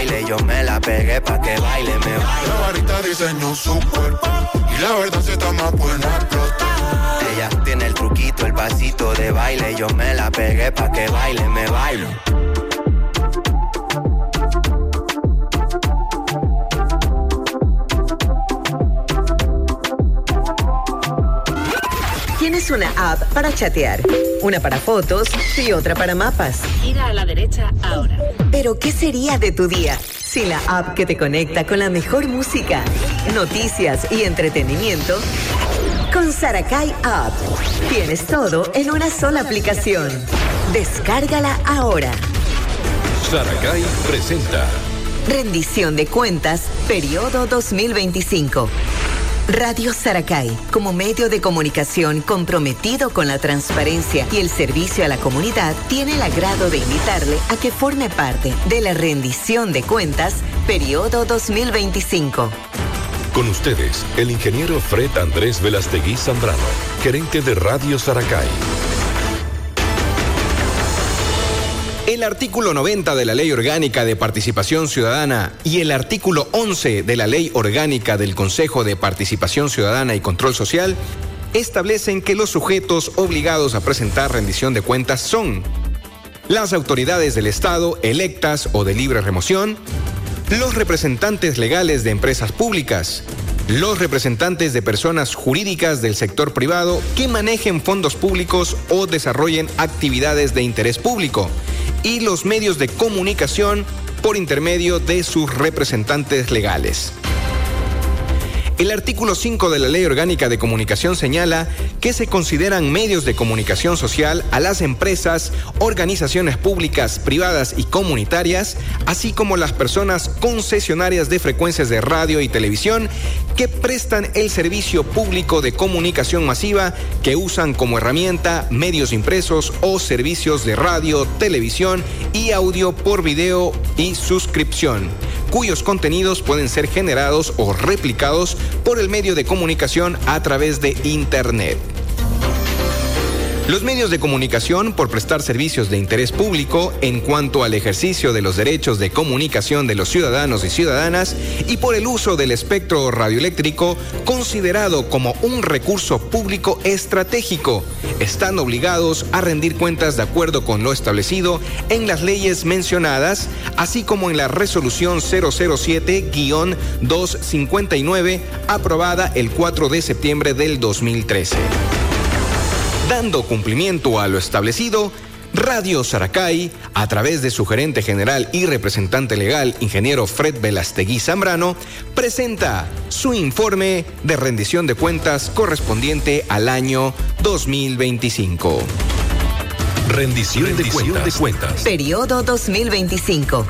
baile, yo me la pegué pa' que baile, me baile. La varita diseñó su cuerpo y la verdad se está más buena explotar. Ella tiene el truquito, el pasito de baile, yo me la pegué pa' que baile, me baile. Tienes una app para chatear, una para fotos y otra para mapas. Gira a la derecha ahora. Pero ¿qué sería de tu día sin la app que te conecta con la mejor música, noticias y entretenimiento? Con Saracay App. Tienes todo en una sola aplicación. Descárgala ahora. Saracay presenta Rendición de cuentas, periodo 2025. Radio Saracay, como medio de comunicación comprometido con la transparencia y el servicio a la comunidad, tiene el agrado de invitarle a que forme parte de la rendición de cuentas, periodo 2025. con ustedes el ingeniero Fred Andrés Velastegui Zambrano, gerente de Radio Saracay. El artículo 90 de la Ley Orgánica de Participación Ciudadana y el artículo 11 de la Ley Orgánica del Consejo de Participación Ciudadana y Control Social establecen que los sujetos obligados a presentar rendición de cuentas son las autoridades del Estado electas o de libre remoción, los representantes legales de empresas públicas, los representantes de personas jurídicas del sector privado que manejen fondos públicos o desarrollen actividades de interés público, y los medios de comunicación por intermedio de sus representantes legales. El artículo 5 de la Ley Orgánica de Comunicación señala que se consideran medios de comunicación social a las empresas, organizaciones públicas, privadas y comunitarias, así como las personas concesionarias de frecuencias de radio y televisión que prestan el servicio público de comunicación masiva, que usan como herramienta medios impresos o servicios de radio, televisión y audio por video y suscripción, cuyos contenidos pueden ser generados o replicados por el medio de comunicación a través de Internet. Los medios de comunicación, por prestar servicios de interés público en cuanto al ejercicio de los derechos de comunicación de los ciudadanos y ciudadanas y por el uso del espectro radioeléctrico considerado como un recurso público estratégico, están obligados a rendir cuentas de acuerdo con lo establecido en las leyes mencionadas, así como en la resolución 007-259 aprobada el 4 de septiembre del 2013. Dando cumplimiento a lo establecido, Radio Saracay, a través de su gerente general y representante legal, ingeniero Fred Velastegui Zambrano, presenta su informe de rendición de cuentas correspondiente al año 2025. Rendición de cuentas. Periodo 2025.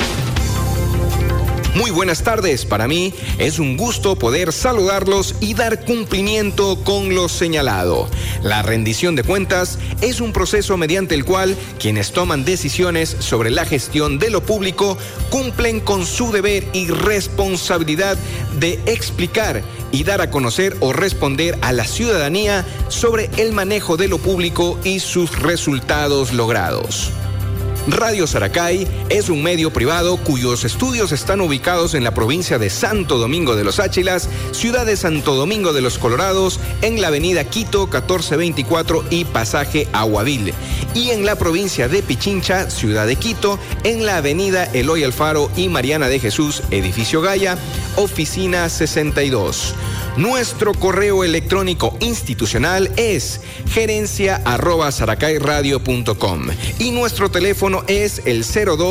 Muy buenas tardes, para mí es un gusto poder saludarlos y dar cumplimiento con lo señalado. La rendición de cuentas es un proceso mediante el cual quienes toman decisiones sobre la gestión de lo público cumplen con su deber y responsabilidad de explicar y dar a conocer o responder a la ciudadanía sobre el manejo de lo público y sus resultados logrados. Radio Saracay es un medio privado cuyos estudios están ubicados en la provincia de Santo Domingo de los Áchilas, ciudad de Santo Domingo de los Colorados, en la avenida Quito 1424 y pasaje Aguadil, y en la provincia de Pichincha, ciudad de Quito, en la avenida Eloy Alfaro y Mariana de Jesús, edificio Gaya, oficina 62. Nuestro correo electrónico institucional es gerencia@saracayradio.com y nuestro teléfono es el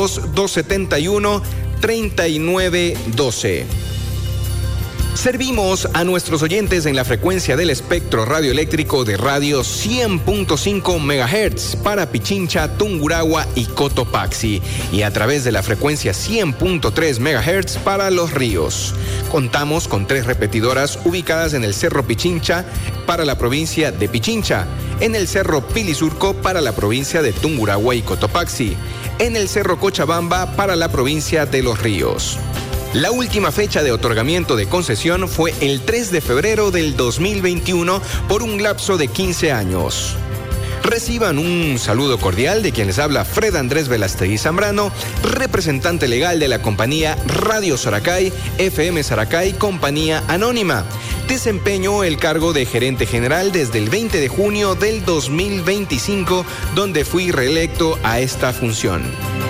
02-271-3912. Servimos a nuestros oyentes en la frecuencia del espectro radioeléctrico de radio 100.5 MHz para Pichincha, Tungurahua y Cotopaxi, y a través de la frecuencia 100.3 MHz para Los Ríos. Contamos con 3 repetidoras ubicadas en el Cerro Pichincha para la provincia de Pichincha, en el Cerro Pilisurco para la provincia de Tungurahua y Cotopaxi, en el Cerro Cochabamba para la provincia de Los Ríos. La última fecha de otorgamiento de concesión fue el 3 de febrero del 2021 por un lapso de 15 años. Reciban un saludo cordial de quien les habla Fred Andrés Velastegui Zambrano, representante legal de la compañía Radio Saracay, FM Saracay, compañía anónima. Desempeñó el cargo de gerente general desde el 20 de junio del 2025, donde fui reelecto a esta función.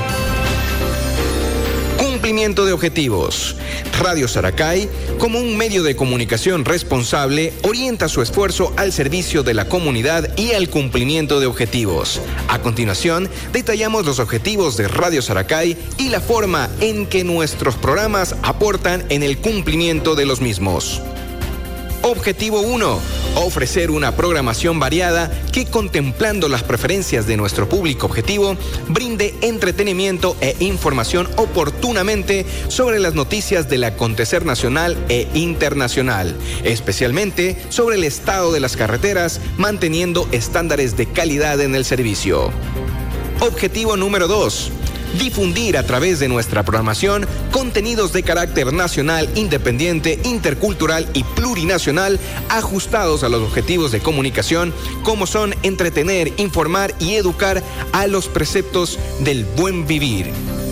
Cumplimiento de objetivos. Radio Saracay, como un medio de comunicación responsable, orienta su esfuerzo al servicio de la comunidad y al cumplimiento de objetivos. A continuación, detallamos los objetivos de Radio Saracay y la forma en que nuestros programas aportan en el cumplimiento de los mismos. Objetivo 1. Ofrecer una programación variada que, contemplando las preferencias de nuestro público objetivo, brinde entretenimiento e información oportunamente sobre las noticias del acontecer nacional e internacional, especialmente sobre el estado de las carreteras, manteniendo estándares de calidad en el servicio. Objetivo número 2. Difundir a través de nuestra programación contenidos de carácter nacional, independiente, intercultural y plurinacional ajustados a los objetivos de comunicación, como son entretener, informar y educar a los preceptos del buen vivir.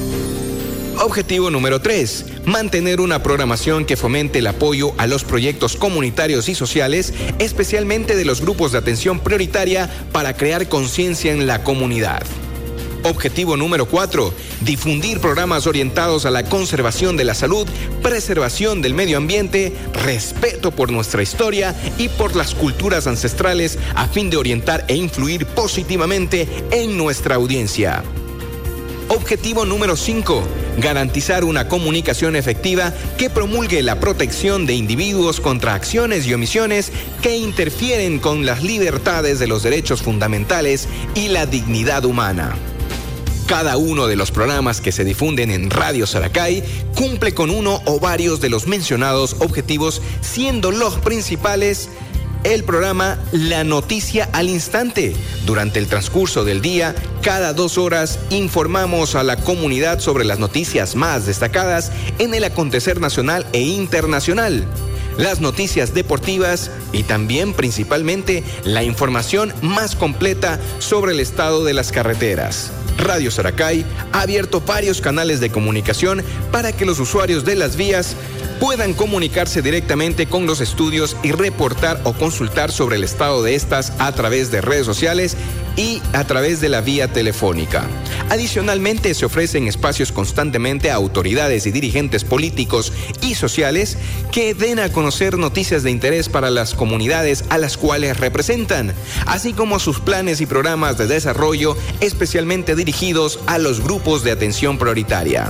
Objetivo número 3. Mantener una programación que fomente el apoyo a los proyectos comunitarios y sociales, especialmente de los grupos de atención prioritaria, para crear conciencia en la comunidad. Objetivo número 4. Difundir programas orientados a la conservación de la salud, preservación del medio ambiente, respeto por nuestra historia y por las culturas ancestrales, a fin de orientar e influir positivamente en nuestra audiencia. Objetivo número 5. Garantizar una comunicación efectiva que promulgue la protección de individuos contra acciones y omisiones que interfieren con las libertades de los derechos fundamentales y la dignidad humana. Cada uno de los programas que se difunden en Radio Saracay cumple con uno o varios de los mencionados objetivos, siendo los principales el programa La Noticia al Instante. Durante el transcurso del día, cada 2 horas, informamos a la comunidad sobre las noticias más destacadas en el acontecer nacional e internacional, las noticias deportivas y también principalmente la información más completa sobre el estado de las carreteras. Radio Saracay ha abierto varios canales de comunicación para que los usuarios de las vías puedan comunicarse directamente con los estudios y reportar o consultar sobre el estado de estas a través de redes sociales y a través de la vía telefónica. Adicionalmente, se ofrecen espacios constantemente a autoridades y dirigentes políticos y sociales que den a conocer noticias de interés para las comunidades a las cuales representan, así como sus planes y programas de desarrollo especialmente dirigidos a los grupos de atención prioritaria.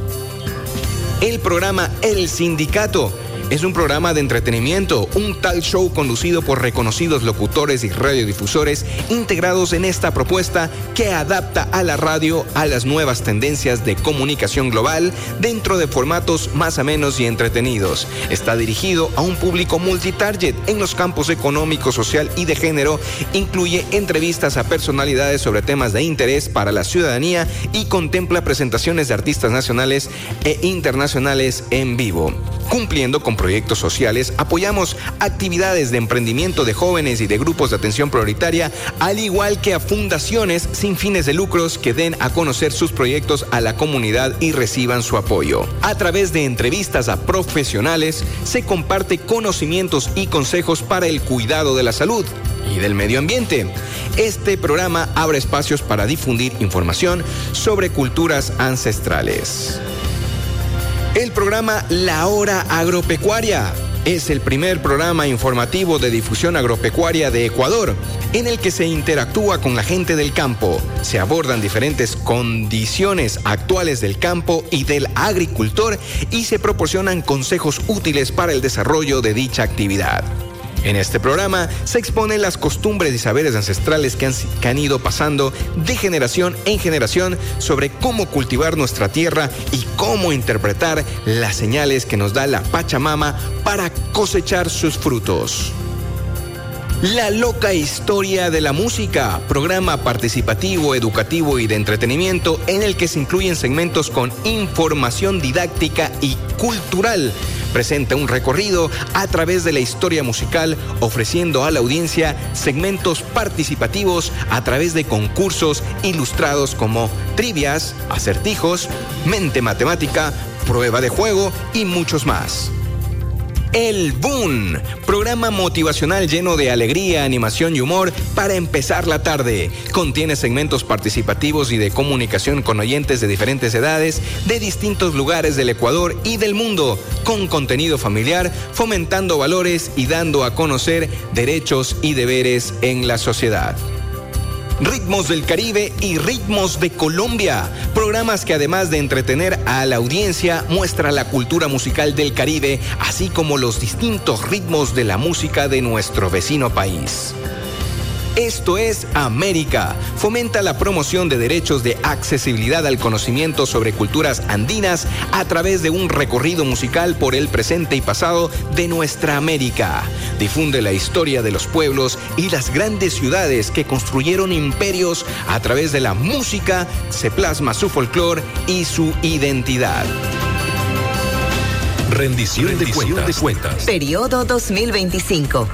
El programa El Sindicato es un programa de entretenimiento, un talk show conducido por reconocidos locutores y radiodifusores integrados en esta propuesta que adapta a la radio a las nuevas tendencias de comunicación global dentro de formatos más amenos y entretenidos. Está dirigido a un público multitarget en los campos económico, social y de género. Incluye entrevistas a personalidades sobre temas de interés para la ciudadanía y contempla presentaciones de artistas nacionales e internacionales en vivo. Cumpliendo con proyectos sociales, apoyamos actividades de emprendimiento de jóvenes y de grupos de atención prioritaria, al igual que a fundaciones sin fines de lucros que den a conocer sus proyectos a la comunidad y reciban su apoyo. A través de entrevistas a profesionales, se comparte conocimientos y consejos para el cuidado de la salud y del medio ambiente. Este programa abre espacios para difundir información sobre culturas ancestrales. El programa La Hora Agropecuaria es el primer programa informativo de difusión agropecuaria de Ecuador, en el que se interactúa con la gente del campo. Se abordan diferentes condiciones actuales del campo y del agricultor y se proporcionan consejos útiles para el desarrollo de dicha actividad. En este programa se exponen las costumbres y saberes ancestrales que han ido pasando de generación en generación sobre cómo cultivar nuestra tierra y cómo interpretar las señales que nos da la Pachamama para cosechar sus frutos. La loca historia de la música, programa participativo, educativo y de entretenimiento en el que se incluyen segmentos con información didáctica y cultural, presenta un recorrido a través de la historia musical, ofreciendo a la audiencia segmentos participativos a través de concursos ilustrados como trivias, acertijos, mente matemática, prueba de juego y muchos más. El Boom, programa motivacional lleno de alegría, animación y humor para empezar la tarde. Contiene segmentos participativos y de comunicación con oyentes de diferentes edades, de distintos lugares del Ecuador y del mundo, con contenido familiar, fomentando valores y dando a conocer derechos y deberes en la sociedad. Ritmos del Caribe y Ritmos de Colombia, programas que además de entretener a la audiencia, muestra la cultura musical del Caribe, así como los distintos ritmos de la música de nuestro vecino país. Esto es América. Fomenta la promoción de derechos de accesibilidad al conocimiento sobre culturas andinas a través de un recorrido musical por el presente y pasado de nuestra América. Difunde la historia de los pueblos y las grandes ciudades que construyeron imperios a través de la música. Se plasma su folclore y su identidad. Rendición de cuentas. Periodo 2025.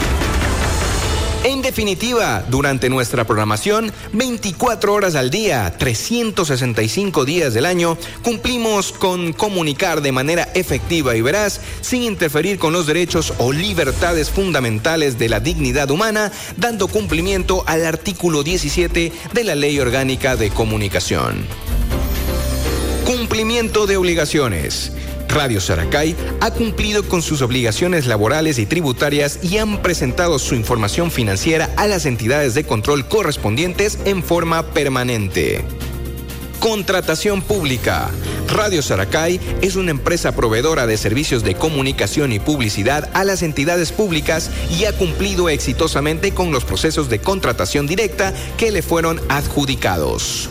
En definitiva, durante nuestra programación, 24 horas al día, 365 días del año, cumplimos con comunicar de manera efectiva y veraz, sin interferir con los derechos o libertades fundamentales de la dignidad humana, dando cumplimiento al artículo 17 de la Ley Orgánica de Comunicación. Cumplimiento de obligaciones. Radio Saracay ha cumplido con sus obligaciones laborales y tributarias y han presentado su información financiera a las entidades de control correspondientes en forma permanente. Contratación pública. Radio Saracay es una empresa proveedora de servicios de comunicación y publicidad a las entidades públicas y ha cumplido exitosamente con los procesos de contratación directa que le fueron adjudicados.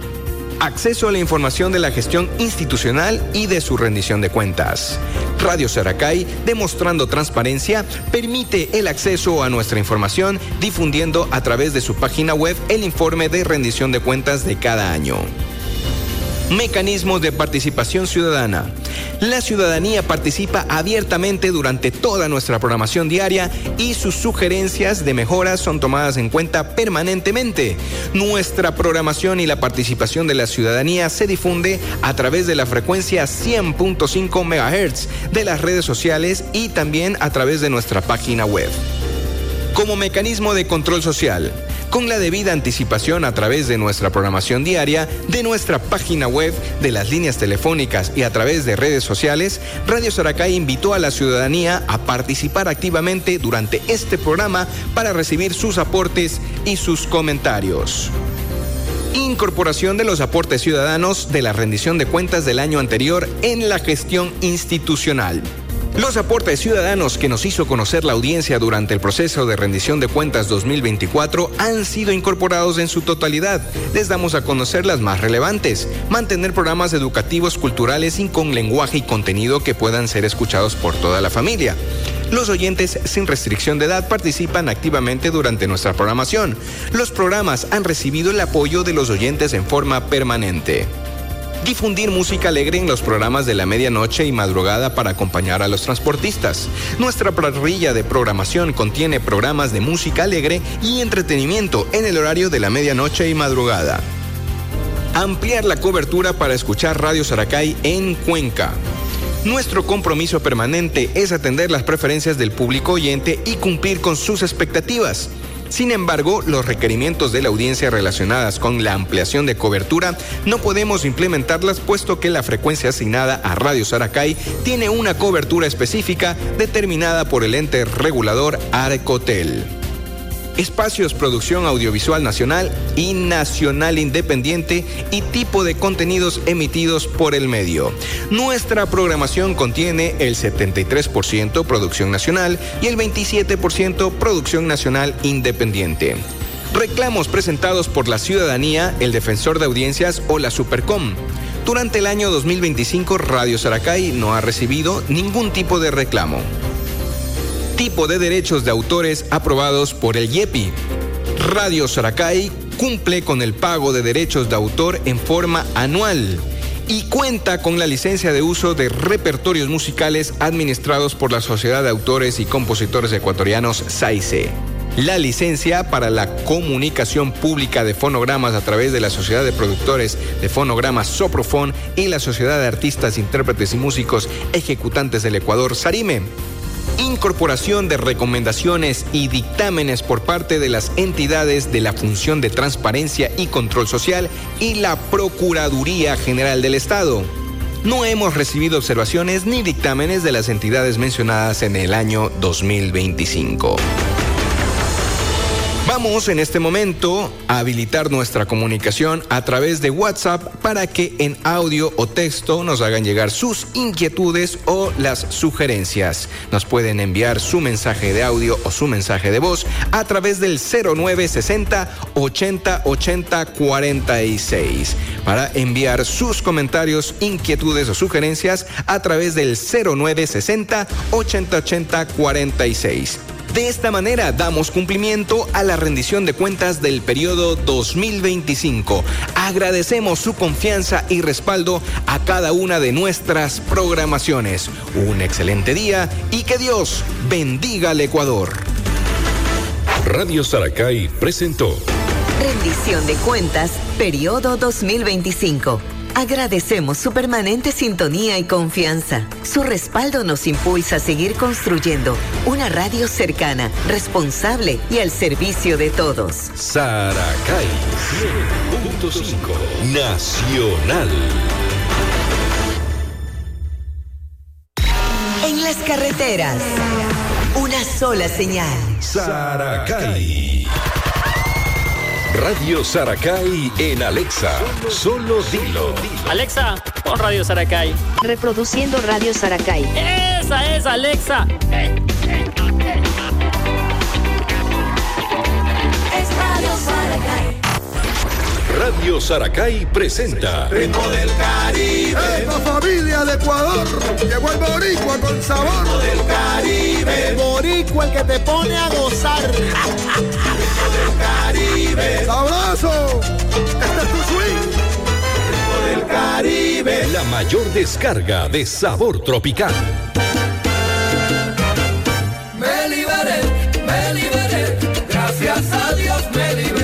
Acceso a la información de la gestión institucional y de su rendición de cuentas. Radio Saracay, demostrando transparencia, permite el acceso a nuestra información, difundiendo a través de su página web el informe de rendición de cuentas de cada año. Mecanismos de participación ciudadana. La ciudadanía participa abiertamente durante toda nuestra programación diaria y sus sugerencias de mejoras son tomadas en cuenta permanentemente. Nuestra programación y la participación de la ciudadanía se difunde a través de la frecuencia 100.5 MHz de las redes sociales y también a través de nuestra página web. Como mecanismo de control social, con la debida anticipación a través de nuestra programación diaria, de nuestra página web, de las líneas telefónicas y a través de redes sociales, Radio Saracay invitó a la ciudadanía a participar activamente durante este programa para recibir sus aportes y sus comentarios. Incorporación de los aportes ciudadanos de la rendición de cuentas del año anterior en la gestión institucional. Los aportes ciudadanos que nos hizo conocer la audiencia durante el proceso de rendición de cuentas 2024 han sido incorporados en su totalidad. Les damos a conocer las más relevantes. Mantener programas educativos culturales y con lenguaje y contenido que puedan ser escuchados por toda la familia. Los oyentes sin restricción de edad participan activamente durante nuestra programación. Los programas han recibido el apoyo de los oyentes en forma permanente. Difundir música alegre en los programas de la medianoche y madrugada para acompañar a los transportistas. Nuestra parrilla de programación contiene programas de música alegre y entretenimiento en el horario de la medianoche y madrugada. Ampliar la cobertura para escuchar Radio Saracay en Cuenca. Nuestro compromiso permanente es atender las preferencias del público oyente y cumplir con sus expectativas. Sin embargo, los requerimientos de la audiencia relacionadas con la ampliación de cobertura no podemos implementarlas puesto que la frecuencia asignada a Radio Saracay tiene una cobertura específica determinada por el ente regulador Arcotel. Espacios, producción audiovisual nacional y nacional independiente y tipo de contenidos emitidos por el medio. Nuestra programación contiene el 73% producción nacional y el 27% producción nacional independiente. Reclamos presentados por la ciudadanía, el defensor de audiencias o la Supercom. Durante el año 2025, Radio Saracay no ha recibido ningún tipo de reclamo. Tipo de derechos de autores aprobados por el IEPI. Radio Saracay cumple con el pago de derechos de autor en forma anual. y cuenta con la licencia de uso de repertorios musicales administrados por la Sociedad de Autores y Compositores Ecuatorianos, SAICE. La licencia para la comunicación pública de fonogramas a través de la Sociedad de Productores de Fonogramas Soprofon y la Sociedad de Artistas, Intérpretes y Músicos Ejecutantes del Ecuador, SARIME. Incorporación de recomendaciones y dictámenes por parte de las entidades de la Función de Transparencia y Control Social y la Procuraduría General del Estado. No hemos recibido observaciones ni dictámenes de las entidades mencionadas en el año 2025. Vamos en este momento a habilitar nuestra comunicación a través de WhatsApp para que en audio o texto nos hagan llegar sus inquietudes o las sugerencias. Nos pueden enviar su mensaje de audio o su mensaje de voz a través del 0960 80 80 46. Para enviar sus comentarios, inquietudes o sugerencias a través del 0960 80 80 46. De esta manera damos cumplimiento a la rendición de cuentas del periodo 2025. Agradecemos su confianza y respaldo a cada una de nuestras programaciones. Un excelente día y que Dios bendiga al Ecuador. Radio Saracay presentó Rendición de cuentas, periodo 2025. Agradecemos su permanente sintonía y confianza. Su respaldo nos impulsa a seguir construyendo una radio cercana, responsable y al servicio de todos. Saracay 100.5 Nacional. En las carreteras, una sola señal. Saracay. Radio Saracay en Alexa. Solo dilo. Alexa, pon Radio Saracay. Reproduciendo Radio Saracay. Esa es Alexa. Es Radio Saracay. Radio Saracay presenta Ritmo del Caribe. La familia de Ecuador. Llegó el boricua con sabor. Ritmo del Caribe. El boricua, el que te pone a gozar. Ritmo del Caribe. ¡Sabroso! Este es tu swing. Ritmo del Caribe. la mayor descarga de sabor tropical. Me liberé, gracias a Dios me liberé.